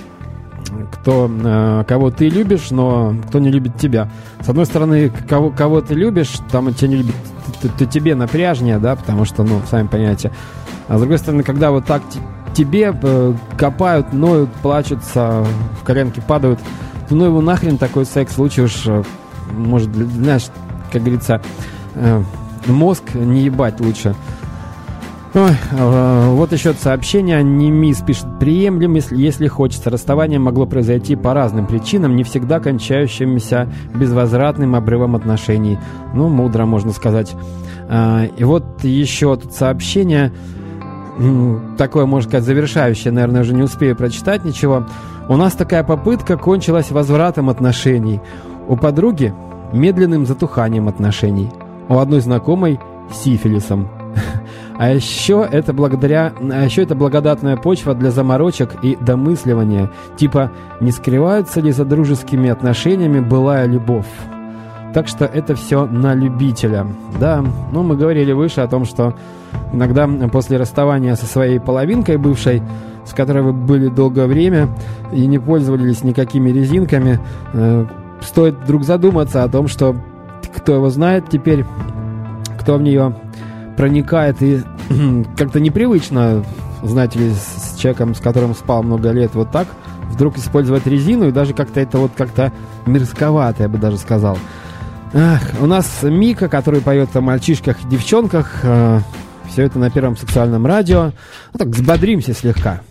Кого ты любишь, но кто не любит тебя. С одной стороны, кого ты любишь, там тебя не любит, то тебе напряжнее, да, потому что, ну, сами понимаете. А с другой стороны, когда вот так тебе копают, ноют, плачутся, в коленки падают, то ну его нахрен такой секс, лучше уж, может, знаешь, как говорится, мозг не ебать лучше. Ой, вот еще сообщение. Немис пишет: приемлем, если хочется. Расставание могло произойти по разным причинам, не всегда кончающимся безвозвратным обрывом отношений. Ну, мудро, можно сказать. И вот еще тут сообщение, такое, можно сказать, завершающее. Наверное, уже не успею прочитать ничего. У нас такая попытка кончилась возвратом отношений. У подруги медленным затуханием отношений. У одной знакомой сифилисом. А еще это благодатная почва для заморочек и домысливания. Типа, не скрывается ли за дружескими отношениями былая любовь? Так что это все на любителя. Да, ну мы говорили выше о том, что иногда после расставания со своей половинкой бывшей, с которой вы были долгое время и не пользовались никакими резинками, стоит вдруг задуматься о том, что кто его знает теперь, кто в нее проникает, и как-то непривычно, знаете ли, с человеком, с которым спал много лет, вот так вдруг использовать резину, и даже как-то это вот как-то мерзковато, я бы даже сказал. У нас Мика, который поет о мальчишках и девчонках, все это на Первом сексуальном радио. Ну так, взбодримся слегка.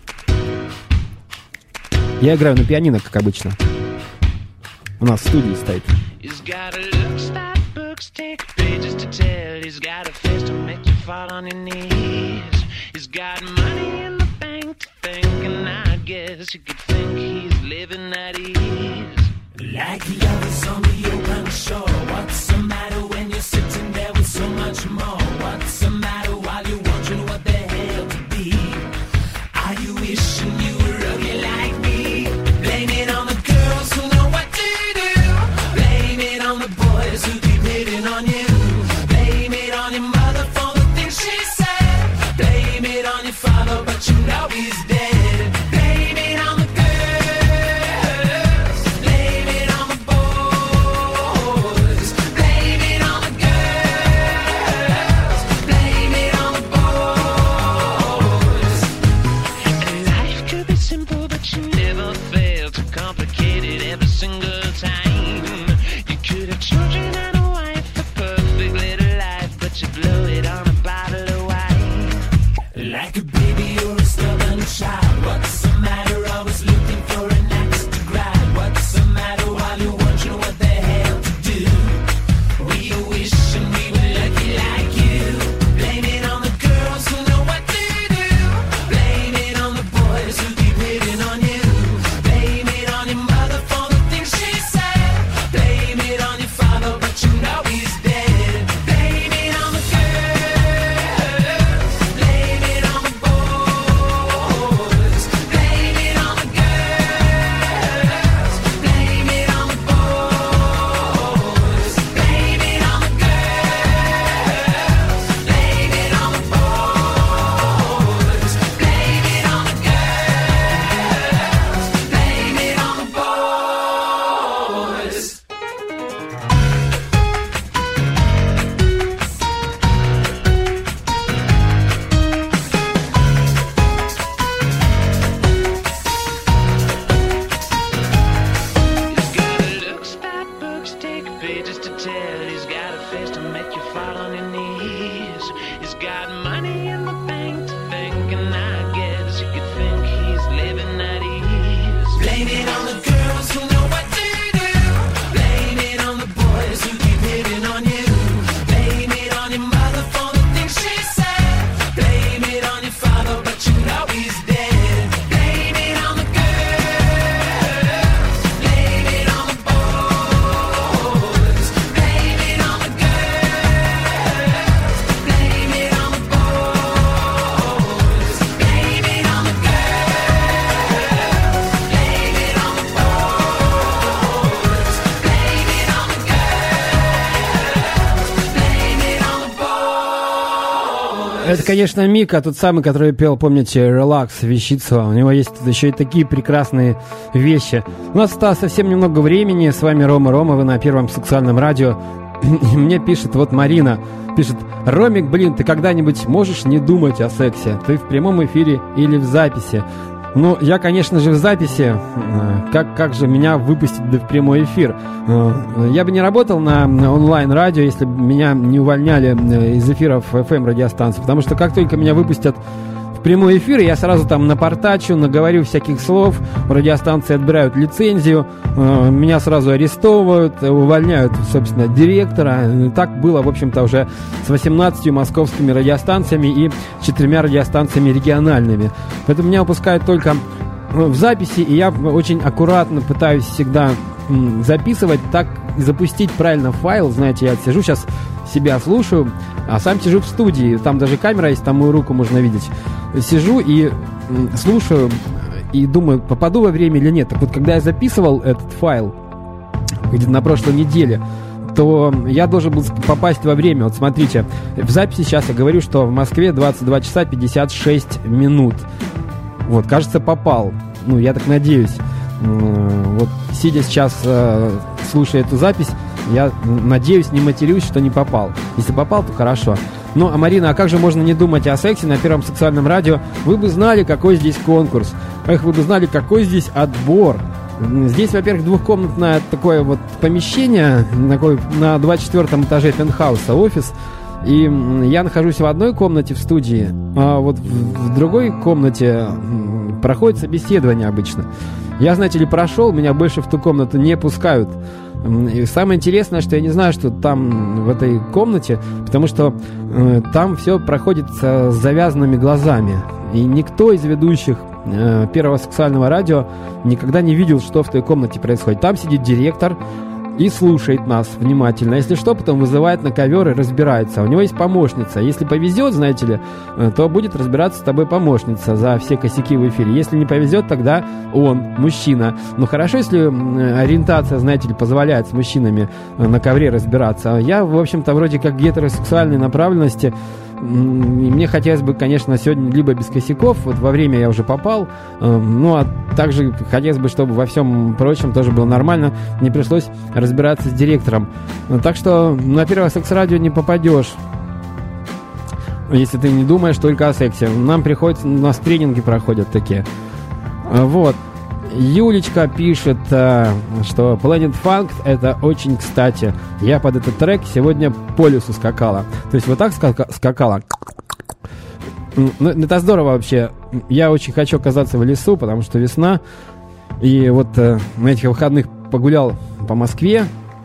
Я играю на пианино, как обычно. У нас в студии стоит. He's got a face to make you fall on your knees. He's got money in the bank to think, and I guess you could think he's living at ease. Like the others on the open shore. What's the matter when you're sitting there with so much more? What's the matter while you're wondering what the hell to be? Are you wishing you were ugly like me? Blame it on the girls who know what to do. Blame it on the boys who keep hitting on you. Blame it on your mother for the things she said. Blame it on your father, but
love felt too complicated every single time. You could have children and a wife, a perfect little life, but you blew it on a bottle of wine.
Like a baby or a stubborn child, what's the matter? Always looking for an axe to grind. What's the matter while you're wondering what the hell to do? We wish and we were lucky like you. Blame it on the girls who know what to do. Blame it on the boys who keep hitting on you. Blame it on your mother for the things she said. Blame it on your father, but you know he's dead. Blame it on the girls. Blame it on the boys. Blame it on the girls. Blame it on the boys. Blame it on the girls. Blame it on the boys. Blame it on the girls. Blame it on the boys.
He's got looks that books take pages to tell. He's got a face to make you fall on your knees. He's got money in the bank to think, and I guess you could think he's living at ease.
Blame it on the girls who know what to do. Blame it on the boys who keep hitting on you. Blame it on your mother for the things she said. Blame it on your father, but you know he's dead. Blame it on the girls. Blame it on the boys. Blame it on the girls. Blame it on the boys. Blame it on the girls. Blame it on the boys. Blame it on the girls. Blame it on the boys.
Это, конечно, Мика, тот самый, который пел, помните, «Релакс», «Вещица». У него есть еще и такие прекрасные вещи. У нас осталось совсем немного времени. С вами Рома, вы на Первом сексуальном радио. И мне пишет, вот Марина, пишет: «Ромик, блин, ты когда-нибудь можешь не думать о сексе? Ты в прямом эфире или в записи?» Ну, я, конечно же, в записи. Как же меня выпустить в прямой эфир? Я бы не работал на онлайн-радио, если бы меня не увольняли из эфиров FM-радиостанций. Потому что как только меня выпустят в прямой эфир, я сразу там напортачу, наговорю всяких слов, у радиостанции отбирают лицензию, меня сразу арестовывают, увольняют, собственно, директора. Так было, в общем-то, уже с 18 московскими радиостанциями и 4 радиостанциями региональными. Поэтому меня выпускают только в записи, и я очень аккуратно пытаюсь всегда записывать так и запустить правильно файл. Знаете, я сижу сейчас, себя слушаю, а сам сижу в студии, там даже камера есть, там мою руку можно видеть. Сижу и слушаю, и думаю, попаду во время или нет. Так вот, когда я записывал этот файл где-то на прошлой неделе, то я должен был попасть во время. Вот смотрите, в записи сейчас я говорю, что в Москве 22 часа 56 минут. Вот, кажется, попал. Ну, я так надеюсь. Вот, сидя сейчас, слушая эту запись, я надеюсь, не матерюсь, что не попал. Если попал, то хорошо. Ну, а Марина, а как же можно не думать о сексе на Первом сексуальном радио? Вы бы знали, какой здесь конкурс. Эх, вы бы знали, какой здесь отбор. Здесь, во-первых, двухкомнатное такое вот помещение, такое, на 24-м этаже пентхауса офис. И я нахожусь в одной комнате в студии, а вот в другой комнате проходит собеседование обычно. Я, знаете ли, прошел, меня больше в ту комнату не пускают. И самое интересное, что я не знаю, что там в этой комнате, потому что там все проходит с завязанными глазами. И никто из ведущих Первого сексуального радио никогда не видел, что в той комнате происходит. Там сидит директор и слушает нас внимательно. Если что, потом вызывает на ковер и разбирается. У него есть помощница. Если повезет, знаете ли, то будет разбираться с тобой помощница за все косяки в эфире. Если не повезет, тогда он, мужчина. Но хорошо, если ориентация, знаете ли, позволяет с мужчинами на ковре разбираться. Я, в общем-то, вроде как гетеросексуальной направленности. И мне хотелось бы, конечно, сегодня либо без косяков, вот во время я уже попал, ну, а также хотелось бы, чтобы во всем прочем тоже было нормально, не пришлось разбираться с директором. Так что на Первое секс-радио не попадешь, если ты не думаешь только о сексе. Нам приходится, у нас тренинги проходят такие. Вот. Юлечка пишет, что Planet Funk это очень кстати. Я под этот трек сегодня по лесу скакала. То есть вот так скакала. Ну, это здорово вообще. Я очень хочу оказаться в лесу, потому что весна. И вот на этих выходных погулял по Москве,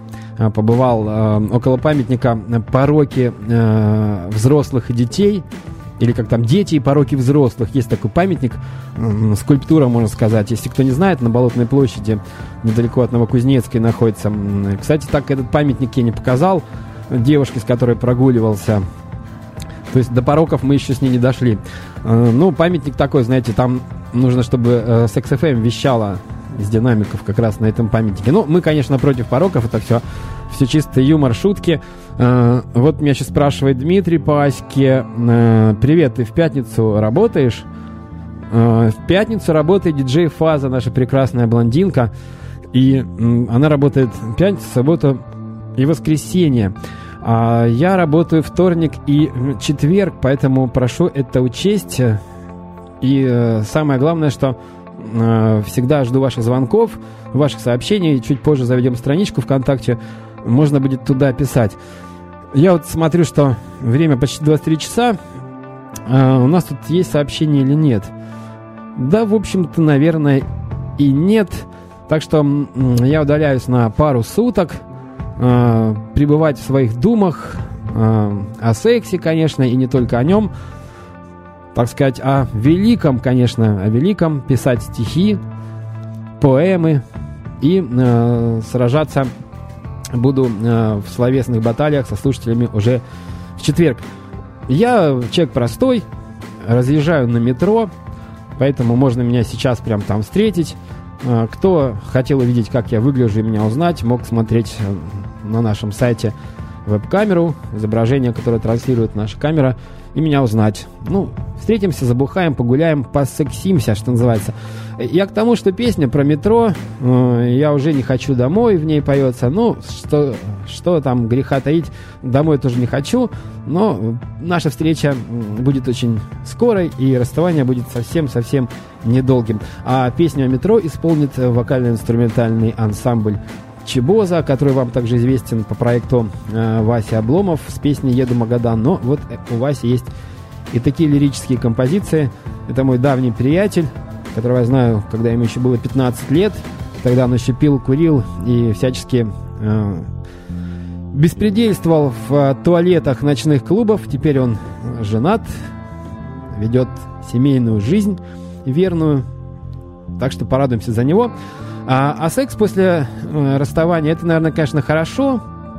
побывал около памятника «Пороки взрослых и детей», или как там «Дети и пороки взрослых». Есть такой памятник, скульптура, можно сказать. Если кто не знает, на Болотной площади, недалеко от Новокузнецкой находится. Кстати, так этот памятник я не показал девушке, с которой прогуливался. То есть до пороков мы еще с ней не дошли. Ну, памятник такой, знаете, там нужно, чтобы Секс FM вещала из динамиков как раз на этом памятнике. Ну, мы, конечно, против пороков, это все чисто юмор, шутки. Вот меня сейчас спрашивает Дмитрий по Аське. Привет, ты в пятницу работаешь? В пятницу работает диджей Фаза, наша прекрасная блондинка. И она работает пятницу, субботу и воскресенье. А я работаю вторник и четверг, поэтому прошу это учесть. И самое главное, что всегда жду ваших звонков, ваших сообщений. Чуть позже заведем страничку ВКонтакте. Можно будет туда писать. Я вот смотрю, что время почти 23 часа. У нас тут есть сообщение или нет? Да, в общем-то, наверное, и нет. Так что я удаляюсь на пару суток. Пребывать в своих думах о сексе, конечно, и не только о нем. Так сказать, о великом, конечно, о великом. Писать стихи, поэмы. И сражаться буду в словесных баталиях со слушателями уже в четверг. Я человек простой, разъезжаю на метро, поэтому можно меня сейчас прям там встретить. Кто хотел увидеть, как я выгляжу и меня узнать, мог смотреть на нашем сайте веб-камеру, изображение, которое транслирует наша камера, и меня узнать. Ну, встретимся, забухаем, погуляем, посексимся, что называется. Я к тому, что песня про метро, я уже не хочу домой, в ней поется. Ну, что там греха таить, домой тоже не хочу, но наша встреча будет очень скорой, и расставание будет совсем-совсем недолгим. А песню о метро исполнит вокально-инструментальный ансамбль Чебоза, который вам также известен по проекту Вася Обломов с песней «Еду Магадан». Но вот у Васи есть и такие лирические композиции. Это мой давний приятель, которого я знаю, когда ему еще было 15 лет. Тогда он еще пил, курил и всячески беспредельствовал в туалетах ночных клубов. Теперь он женат, ведет семейную жизнь верную. Так что порадуемся за него. А секс после расставания, это, наверное, конечно, хорошо,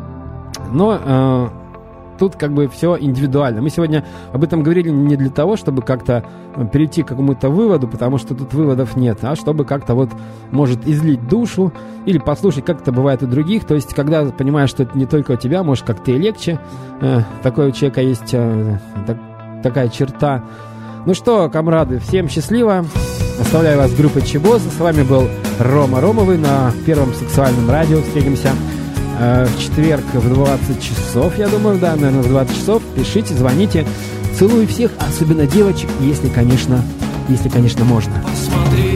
но тут как бы все индивидуально. Мы сегодня об этом говорили не для того, чтобы как-то перейти к какому-то выводу, потому что тут выводов нет, а чтобы как-то вот, может, излить душу или послушать, как это бывает у других. То есть, когда понимаешь, что это не только у тебя, может, как-то и легче. Такой у человека есть такая черта. Ну что, комрады, всем счастливо. Оставляю вас с группой Чебоза. С вами был Рома Ромовый на Первом сексуальном радио. Встретимся в четверг в 20 часов, я думаю, да, наверное, в 20 часов. Пишите, звоните. Целую всех, особенно девочек, если, конечно, можно.
Посмотри,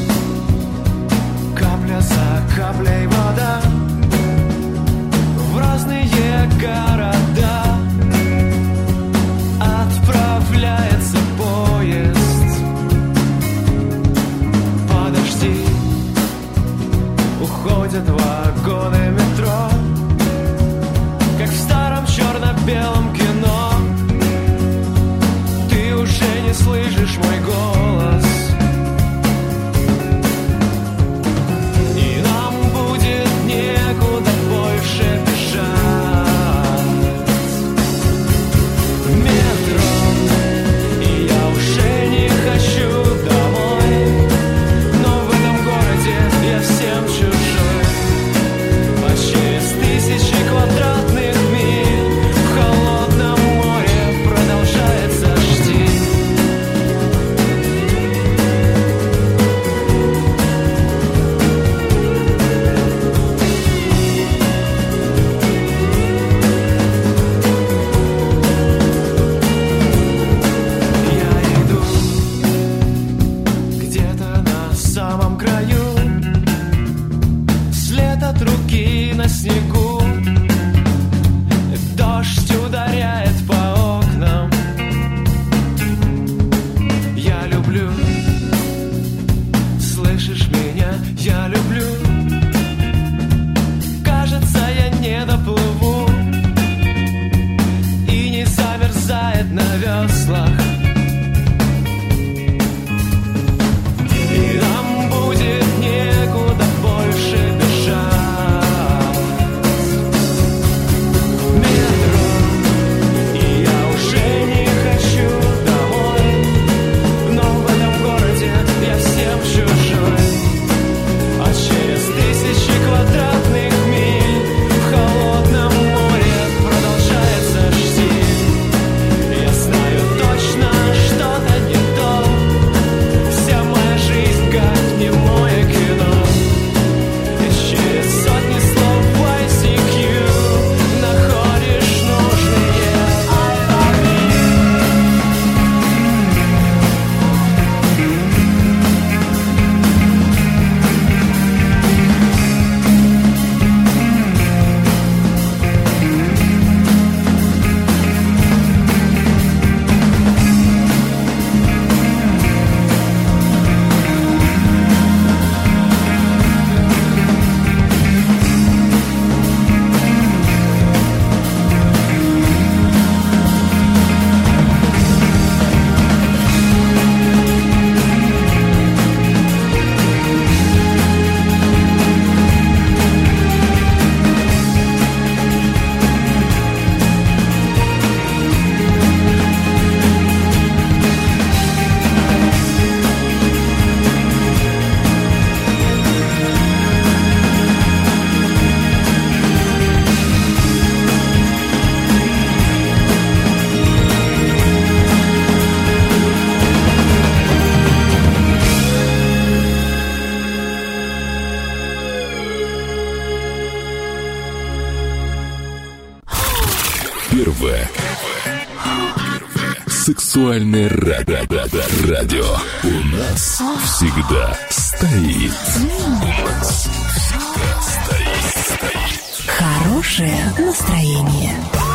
капля за каплей вода в разные города отправляется поезд. Подожди, уходят вагоны метро, как в старом черно-белом кино. Ты уже не слышишь мой голос, и нам будет некуда больше бежать. Метро, и я уже не хочу домой, но в этом городе я всем чужой.
Первое сексуальное радио. У нас всегда стоит.
Хорошее настроение.